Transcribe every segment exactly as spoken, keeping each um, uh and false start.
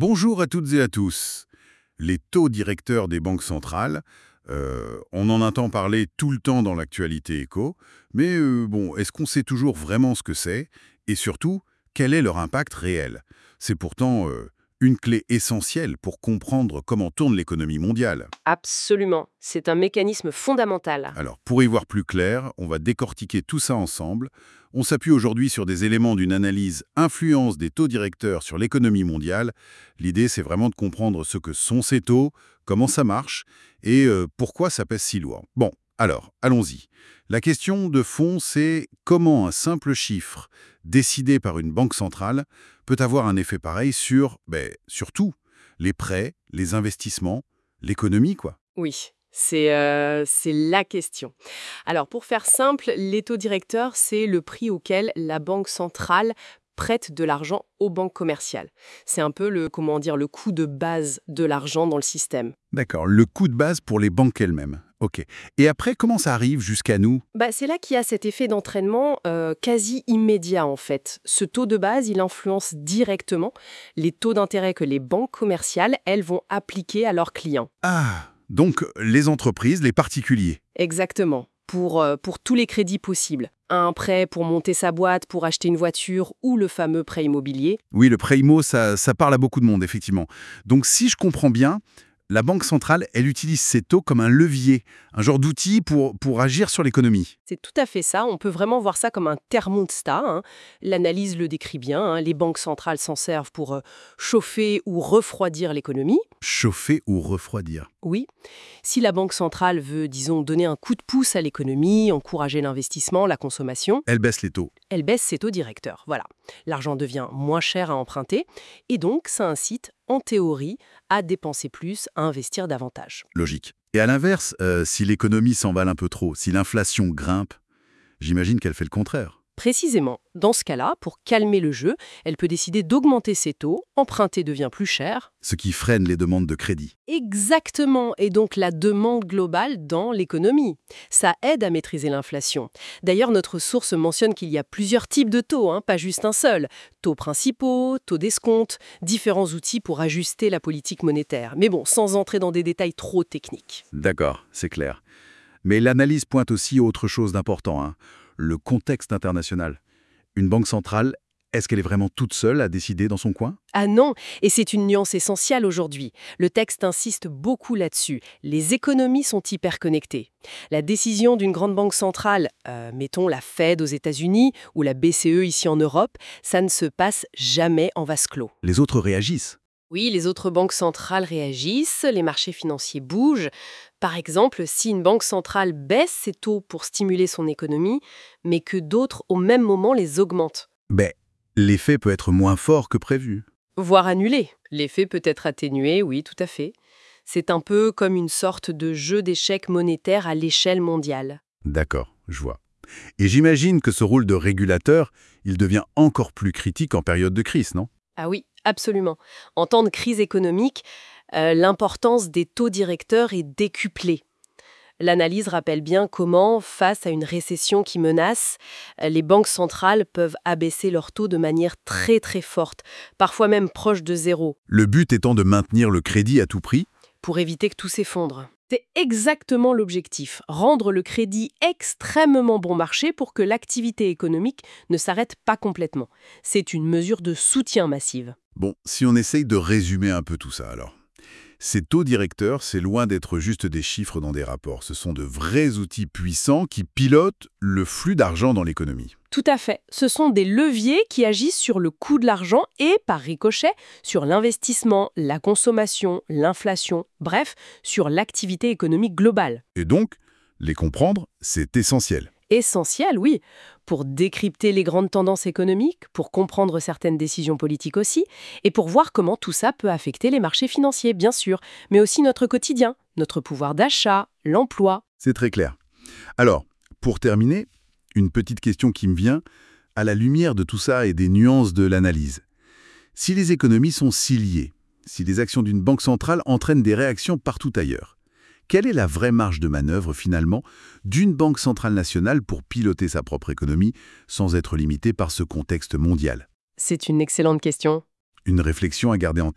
Bonjour à toutes et à tous. Les taux directeurs des banques centrales, euh, on en entend parler tout le temps dans l'actualité éco, mais euh, bon, est-ce qu'on sait toujours vraiment ce que c'est? Et surtout, quel est leur impact réel? C'est pourtant euh, une clé essentielle pour comprendre comment tourne l'économie mondiale. Absolument. C'est un mécanisme fondamental. Alors, pour y voir plus clair, on va décortiquer tout ça ensemble. On s'appuie aujourd'hui sur des éléments d'une analyse influence des taux directeurs sur l'économie mondiale. L'idée, c'est vraiment de comprendre ce que sont ces taux, comment ça marche et euh, pourquoi ça pèse si lourd. Bon, alors, allons-y. La question de fond, c'est comment un simple chiffre décidé par une banque centrale peut avoir un effet pareil sur, ben, sur tout, les prêts, les investissements, l'économie, quoi. Oui, c'est euh, c'est la question. Alors, pour faire simple, les taux directeurs, c'est le prix auquel la banque centrale prête de l'argent aux banques commerciales. C'est un peu le, comment dire, le coût de base de l'argent dans le système. D'accord, le coût de base pour les banques elles-mêmes. OK. Et après, comment ça arrive jusqu'à nous? Bah, c'est là qu'il y a cet effet d'entraînement euh, quasi immédiat, en fait. Ce taux de base, il influence directement les taux d'intérêt que les banques commerciales, elles, vont appliquer à leurs clients. Ah, donc les entreprises, les particuliers. Exactement. Pour, euh, pour tous les crédits possibles. Un prêt pour monter sa boîte, pour acheter une voiture ou le fameux prêt immobilier. Oui, le prêt immo, ça, ça parle à beaucoup de monde, effectivement. Donc si je comprends bien, la Banque centrale, elle utilise ces taux comme un levier, un genre d'outil pour, pour agir sur l'économie. C'est tout à fait ça. On peut vraiment voir ça comme un thermostat, hein. L'analyse le décrit bien, hein. Les banques centrales s'en servent pour euh, chauffer ou refroidir l'économie. Chauffer ou refroidir. Oui. Si la banque centrale veut, disons, donner un coup de pouce à l'économie, encourager l'investissement, la consommation, Elle baisse les taux. elle baisse ses taux directeurs. Voilà. L'argent devient moins cher à emprunter et donc ça incite, en théorie, à dépenser plus, à investir davantage. Logique. Et à l'inverse, euh, si l'économie s'emballe un peu trop, si l'inflation grimpe, j'imagine qu'elle fait le contraire. Précisément, dans ce cas-là, pour calmer le jeu, elle peut décider d'augmenter ses taux, emprunter devient plus cher. Ce qui freine les demandes de crédit. Exactement, et donc la demande globale dans l'économie. Ça aide à maîtriser l'inflation. D'ailleurs, notre source mentionne qu'il y a plusieurs types de taux, hein, pas juste un seul. Taux principaux, taux d'escompte, différents outils pour ajuster la politique monétaire. Mais bon, sans entrer dans des détails trop techniques. D'accord, c'est clair. Mais l'analyse pointe aussi autre chose d'important, hein, le contexte international. Une banque centrale, est-ce qu'elle est vraiment toute seule à décider dans son coin? Ah non, et c'est une nuance essentielle aujourd'hui. Le texte insiste beaucoup là-dessus. Les économies sont hyper connectées. La décision d'une grande banque centrale, euh, mettons la Fed aux États-Unis ou la B C E ici en Europe, ça ne se passe jamais en vase clos. Les autres réagissent. Oui, les autres banques centrales réagissent, les marchés financiers bougent. Par exemple, si une banque centrale baisse ses taux pour stimuler son économie, mais que d'autres au même moment les augmentent. Ben, l'effet peut être moins fort que prévu. Voire annulé. L'effet peut être atténué, oui, tout à fait. C'est un peu comme une sorte de jeu d'échecs monétaire à l'échelle mondiale. D'accord, je vois. Et j'imagine que ce rôle de régulateur, il devient encore plus critique en période de crise, non? Ah oui, absolument. En temps de crise économique, euh, l'importance des taux directeurs est décuplée. L'analyse rappelle bien comment, face à une récession qui menace, euh, les banques centrales peuvent abaisser leurs taux de manière très très forte, parfois même proche de zéro, Le but étant de maintenir le crédit à tout prix. pour éviter que tout s'effondre. C'est exactement l'objectif, rendre le crédit extrêmement bon marché pour que l'activité économique ne s'arrête pas complètement. C'est une mesure de soutien massive. Bon, si on essaye de résumer un peu tout ça alors. Ces taux directeurs, c'est loin d'être juste des chiffres dans des rapports. Ce sont de vrais outils puissants qui pilotent le flux d'argent dans l'économie. Tout à fait. Ce sont des leviers qui agissent sur le coût de l'argent et, par ricochet, sur l'investissement, la consommation, l'inflation, bref, sur l'activité économique globale. Et donc, les comprendre, c'est essentiel. Essentiel, oui, pour décrypter les grandes tendances économiques, pour comprendre certaines décisions politiques aussi, et pour voir comment tout ça peut affecter les marchés financiers, bien sûr, mais aussi notre quotidien, notre pouvoir d'achat, l'emploi. C'est très clair. Alors, pour terminer, une petite question qui me vient, à la lumière de tout ça et des nuances de l'analyse. Si les économies sont si liées, si les actions d'une banque centrale entraînent des réactions partout ailleurs, quelle est la vraie marge de manœuvre, finalement, d'une banque centrale nationale pour piloter sa propre économie sans être limitée par ce contexte mondial? C'est une excellente question. Une réflexion à garder en tête.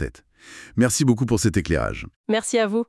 Merci beaucoup pour cet éclairage. Merci à vous.